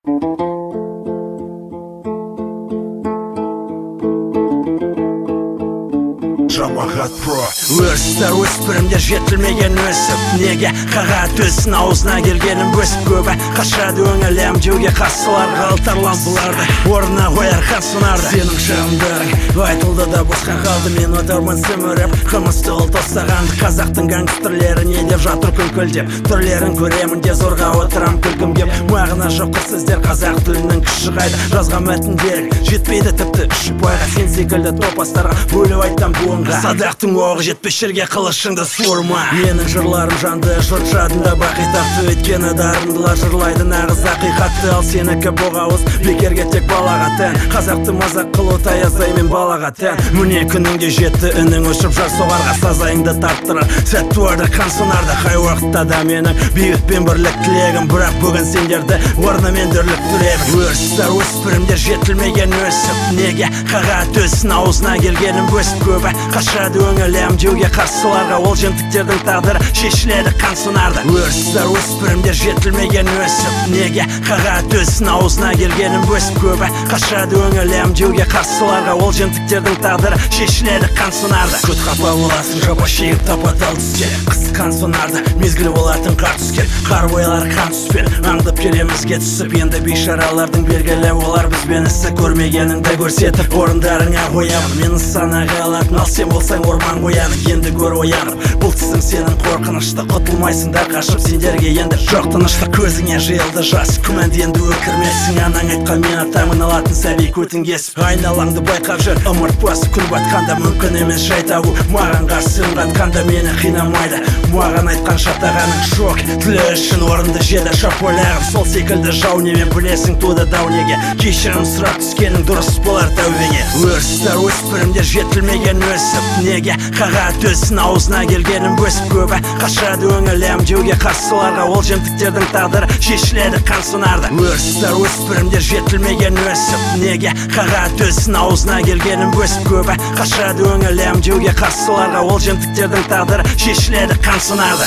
Жамағат про өрістер өспірімдер жетілмеген өсіп неге қағат өсін аузына келгенім өсіп көбі қашады өңілем деуге қасыларға алтарлан бұларды орнына қояр қансынарды сенің шағымдарың айтылды да босқан қалды мен отырмын сіміріп қымысты ол тостағанды қазақтың гангстерлері не деп жатыр күлкілдеп түрлерін көремін де зорға отырам күлкім кеп мағына жоқ сіздер қазақ тілінің күші қайда жазған мәтіндерің жетпейді тіпті үші пайға сен секілді топастарға бөліп айтам буынға садақтың оғы жетпес жерге қылышыңды суырма менің жырларым жанды жұрт жадында бақи тақты өйткені дарындылар жырлайды нағыз ақиқатты ал сенікі боғауыз бекерге тек балаға тән қазақты мазақ қылу таяздай мен балаға тән міне күніңде жетті үнің өшіп жар соғарға сазайыңды тарттырар сәт туады қансонарда қай уақытта да менің бейбіт пен бірлік тілегім бірақ бүгін сендерді орнымен дүрліктіремін өрістер өспірімдер жетілмеген өсіп неге қағат өсін аузына келгенім өсіп көбі қашады өңілем деуге қарсыларға ол жемтіктердің тағдыры шешіледі қансонарда өрістер өспірімдер жетілмеген өсіп неге қағат өсін аузына келгенім өсіп көбі қашады өңілем деуге қарсыларға ол жемтіктердің тағдыры шешіледі қансонарда көт қапа боласың жапа шегіп тапа-тал түске қыс қансонарда мезгіл болатын қар түскен қар бойлар қан түспен аңдып келемізге түсіп енді бейшаралардың белгілі олар бізбен ісі көрмегеніңді көрсетіп орындарыңа қоямын мені санаға алатын ал сен болсаң орман қояны енді көр оянып бұл тісің сенің қорқынышты құтылмайсыңдар қашып сендерге енді жоқ тыныштық көзіңе жиылды жас күмәнді енді өкірмесің анаң айтқан мен атамын алатын сәби көтің кесіп айналаңды байқап жүр ымырт басып күн батқанда мүмкін емес жай табу маған қарсы үн қатқанда мені қинамайды маған айтқан шатағаның шок тілі үшін орынды жеді шаполағым сол секілді жау немен білесің туды дау неге кешірім сұрап түскенің дұрыс болар тәубеңе өрістер өспірімдер жетілмеген өсіп неге қағат өсін аузына келгенім өсіп көбі қашады өңілем деуге қарсыларға ол жемтіктердің тағдыры шешіледі қансонарда өрістер өспірімдер жетілмеген өсіп неге қағат өсін аузына келгенім өсіп көбі қашады өңілем деуге қарсыларға ол жемтіктердің тағдыры шешіледі қансонарда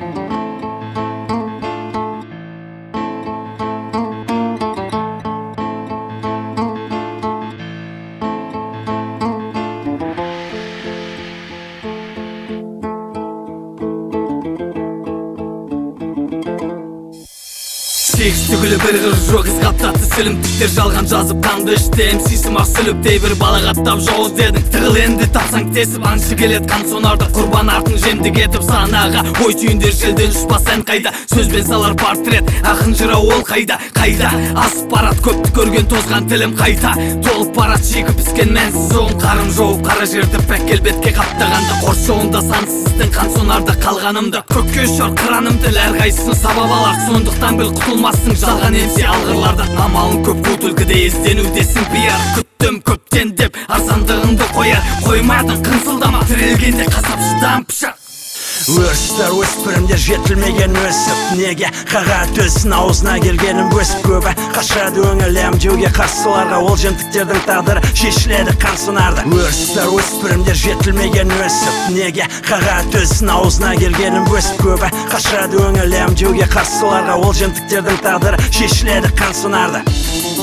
Сегіз түгілі бір қыр жоқ із қаптатты сілімтіктер жалған жазып қанды ішті МС-сім ақ сүліптей бір балағаттап жауыз дедің тығыл енді тапсаң тесіп аңшы келет қансонарда құрбан артын жемді кетіп санаға ой түйіндер желден ұшпас ән қайда сөзбен салар портрет ақын жырау ол қайда асып барат көпті көрген тозған тілім қайта толып барат шикі піскен мәнсіз оғын қарым жауып қара жерді пәк келбетке қаптағанда қоршауында сансыздың қансонарда қалғанымда көкке ұшар қыраным тіл әрқайсысын сабап алар сондықтан біл құтылмассың жалған емсе алғырларда амалың көп қу түлкіде ізденудесің пиар күттім көптен деп арзандығыңды қояр қоймадың қынсылдама тірелгенде қасапшыдан пышақ өрістер өспірімдер жетілмеген өсіп неге қағат өсін аузына келгенім өсіп көбі қашады өңілем деуге қарсыларға ол жемтіктердің тағдыры шешіледі қансонарда өрістер өспірімдер жетілмеген өсіп неге қағат өсін аузына келгенім өсіп көбі қашады өңілем деуге қарсыларға ол жемтіктердің тағдыры шешіледі қансонарда